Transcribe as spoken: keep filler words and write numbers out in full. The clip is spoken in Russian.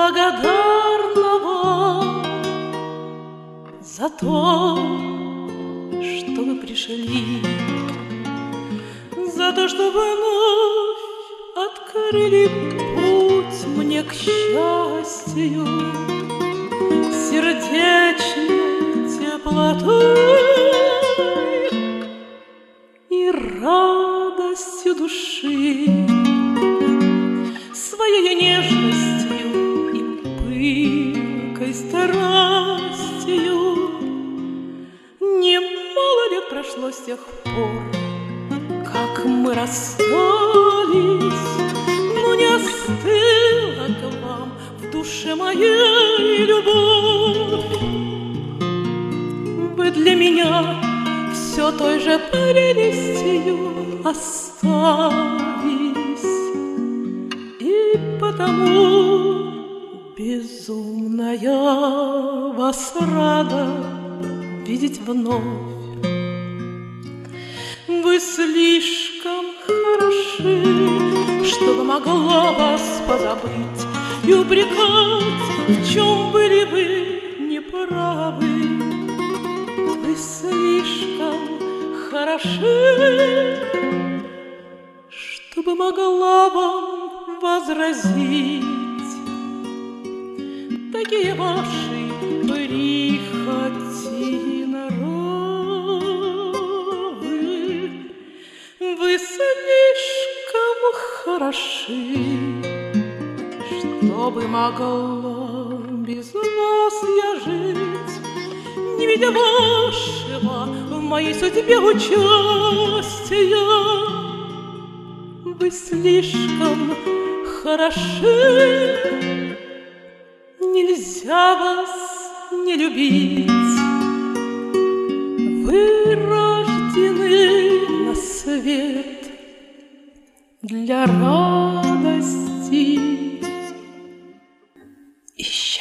благодарна вам за то, что вы пришли, за то, что вы вновь открыли путь мне к счастью, сердечной теплотой и радостью души, своей нежностью и пылкой страстью. Немало лет прошло с тех пор, как мы расстались, но не остыла к вам в душе моей любовь. Вы для меня все той же прелестью остались, и потому безумно я вас рада видеть вновь. Вы слишком хороши, чтобы могла вас позабыть и упрекать, в чем были вы неправы. Вы слишком хороши, чтобы могла вам возразить. Такие ваши прихоти норовы. Вы слишком хороши, чтобы могла без вас я жить, не видя вашего в моей судьбе участия. Вы слишком хороши, нельзя вас не любить. Вы рождены на свет для радости и счастья.